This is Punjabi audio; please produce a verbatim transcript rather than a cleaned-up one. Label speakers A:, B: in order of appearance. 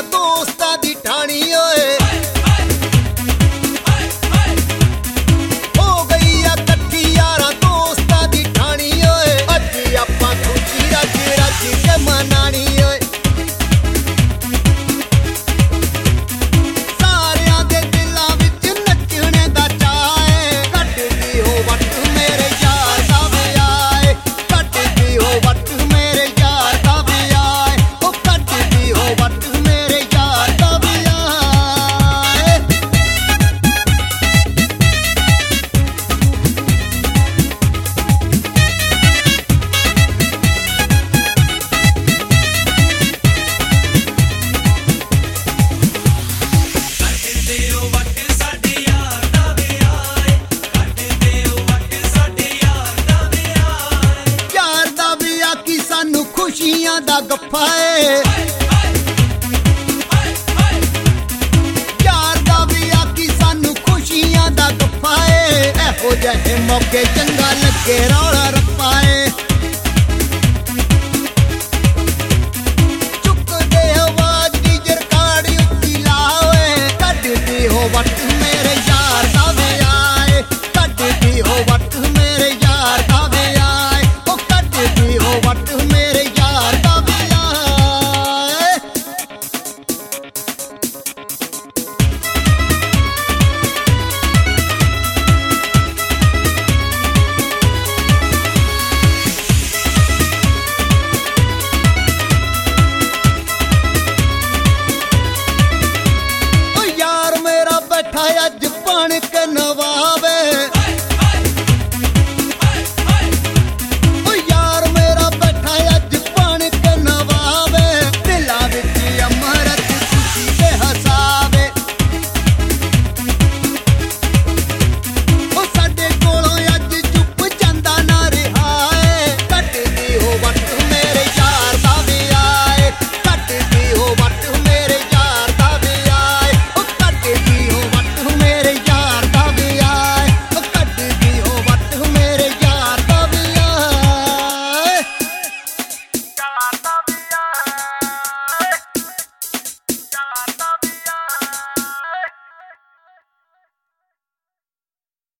A: ਦੋਸਤਾਂ ਦੀ ਠਾਣੀ ਓਏ ਹੋ ਗਈ ਆ ਇਕੱਠੀ ਯਾਰਾਂ ਦੋਸਤਾਂ ਦੀ ਠਾਣੀ ਓਏ ਅੱਜ ਆਪਾਂ ਖੁਸ਼ੀ ਰੱਜ ਰੱਜ ਕੇ ਮਨਾਣੀ ਓਏ ਸਾਰਿਆਂ ਦੇ ਦਿਲਾਂ ਵਿੱਚ ਨੱਚਣੇ ਦਾ ਚਾਅ ਏ ਕੱਢਦੀ ਹੋ ਵੱਟ ਮੇਰੇ ਯਾਰ ਦਾ ਵਿਆਹ ਏ ਕੱਢਦੀ ਹੋ ਵੱਟ ਮੇਰੇ ਯਾਰ ਦਾ ਵਿਆਹ ਏ ਉਹ ਕੱਢਦੀ ਹੋ ਵੱਟ ਮੇਰੇ ਯਾਰ ਦਾ ਵਿਆਹ ਏ ਯਾਰ ਦਾ ਵਿਆਹ ਕੀ ਸਾਨੂੰ ਖੁਸ਼ੀਆਂ ਦਾ ਗੱਫਾ ਏ ਯਾਰ ਦਾ ਵਿਆਹ ਕੀ ਸਾਨੂੰ ਖੁਸ਼ੀਆਂ ਦਾ ਗੱਫਾ ਏ ਇਹੋ ਜਿਹੇ ਮੌਕੇ ਚੰਗਾ ਲੱਗੇ ਰੌਲਾ ਰੱਪਾ ਏ ਚੁੱਕਦੇ ਆਵਾਜ਼ ਦੀ ਜਰਕਾੜ ਉੱਤੀ ਲਾਵੇ ਕੱਢਦੀ ਹੋ ਵੱਟ ਮੇਰੇ ਯਾਰ ਦਾ ਵਿਆਹ ਏ ਕੱਢਦੀ ਹੋ ਵੱਟ ਮੇਰੇ ਯਾਰ ਦਾ ਵਿਆਹ ਏ ਉਹ ਕੱਢਦੀ ਹੋ ਵੱਟ ਮੇਰੇ ਯਾਰ ਦਾ ਵਿਆਹ ਏ ਓ ਯਾਰ ਮੇਰਾ ਬੈਠਾ ਅੱਜ ਬਣ ਕੇ ਨਵਾਬ